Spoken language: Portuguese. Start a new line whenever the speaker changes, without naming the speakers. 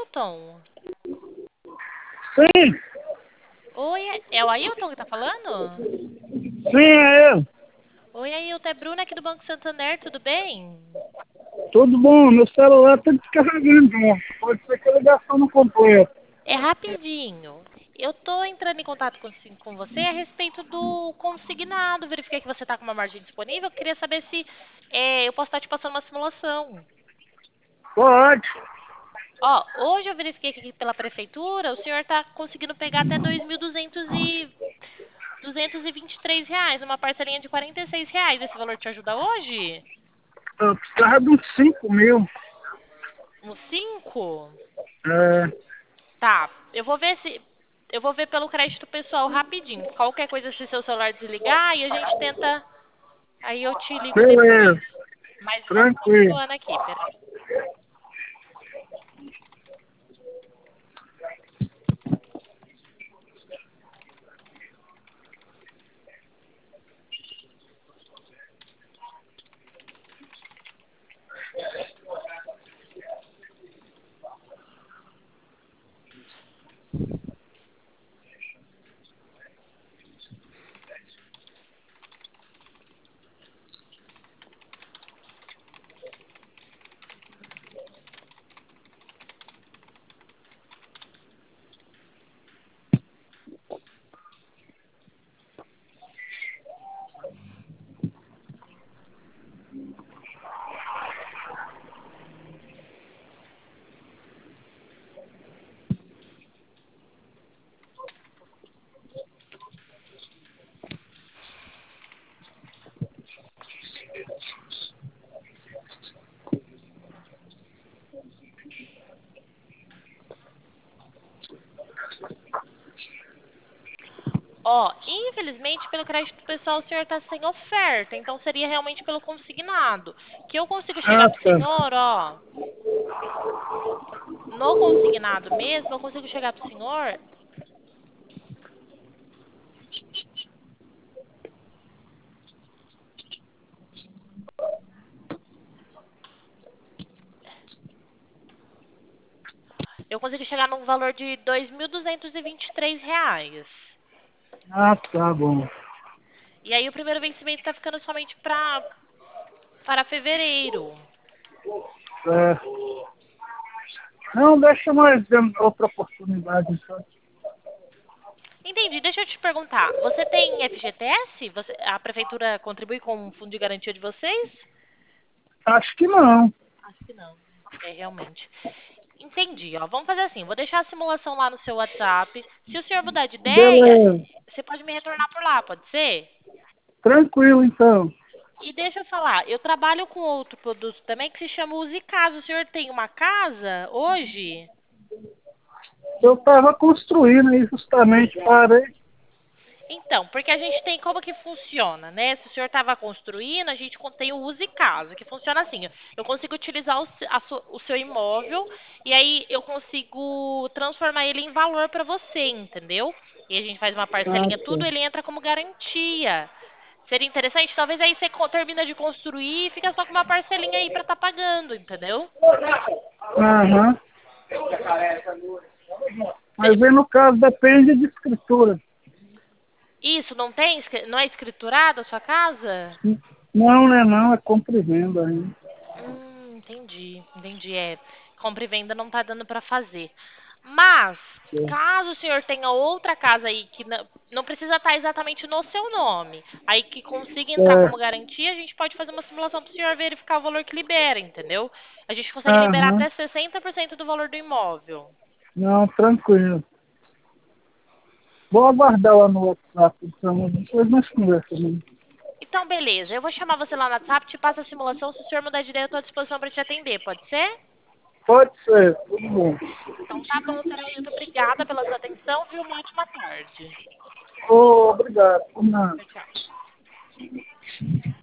Ailton?
Sim,
Oi, é o Ailton que tá falando?
sim, é eu.
Oi, Ailton, é Bruna aqui do Banco Santander, tudo bem?
Tudo bom, meu celular tá descarregando. Né? Pode ser que a ligação não completa.
É rapidinho. Eu tô entrando em contato com você a respeito do consignado. Verifiquei que você tá com uma margem disponível. Queria saber se eu posso estar te passando uma simulação.
Pode.
Ó, hoje eu verifiquei aqui pela prefeitura, o senhor tá conseguindo pegar até 2.223 reais, uma parcelinha de R$ 46. Esse valor te ajuda hoje?
Eu precisava de uns 5 mil.
Uns 5?
É,
Tá, eu vou ver pelo crédito pessoal rapidinho. Qualquer coisa, se seu celular desligar, aí a gente tenta. Aí eu te ligo depois.
beleza,
Mas vamos
tranquilo.
continuando aqui, peraí. Ó, infelizmente, pelo crédito pessoal, o senhor tá sem oferta. Então seria realmente pelo consignado. Que eu consigo chegar
Ah,
pro
tá.
senhor, ó. No consignado mesmo, eu consigo chegar pro senhor. Eu consigo chegar num valor de R$ 2.223.
Ah, tá bom.
E aí o primeiro vencimento tá ficando somente para fevereiro.
É. Não, deixa nós ver outra oportunidade. Então.
Entendi. Deixa eu te perguntar. Você tem FGTS? A prefeitura contribui com o fundo de garantia de vocês?
Acho que não.
Acho que não. É, realmente. Entendi, ó. Vamos fazer assim. Vou deixar a simulação lá no seu WhatsApp. Se o senhor mudar de ideia,
Beleza.
você pode me retornar por lá, pode ser?
Tranquilo, então.
E deixa eu falar, eu trabalho com outro produto também que se chama Use Casa. O senhor tem uma casa hoje?
Eu estava construindo aí justamente, parei.
Então, porque a gente tem como que funciona, né? Se o senhor estava construindo, a gente tem o Use Casa, que funciona assim. Eu consigo utilizar o seu imóvel e aí eu consigo transformar ele em valor para você, entendeu? E a gente faz uma
Ah,
parcelinha, tudo, ele
tá.
entra como garantia. Seria interessante? Talvez aí você termina de construir e fica só com uma parcelinha aí para estar pagando, entendeu?
Aham.
Seria-
Mas aí no caso depende de escritura.
Isso, não é escriturada a sua casa?
Não, né? Não, é compra e venda ainda.
Entendi. Compra e venda não tá dando para fazer. Mas, caso o senhor tenha outra casa aí que não precisa estar exatamente no seu nome, aí que consiga entrar
É.
como garantia, a gente pode fazer uma simulação para o senhor verificar o valor que libera, entendeu? A gente consegue liberar
Aham.
até 60% do valor do imóvel.
Não, tranquilo. Vou aguardar lá no WhatsApp, então. Depois nós conversamos.
Então, beleza. Eu vou chamar você lá no WhatsApp, te passo a simulação. Se o senhor mudar de ideia, eu estou à disposição para te atender. Pode ser?
Pode ser, tudo bom.
Então, tá bom, senhora Ailton. Obrigada pela sua atenção, viu? Uma ótima tarde.
Ô, obrigado. Por nada.
Tchau, tchau.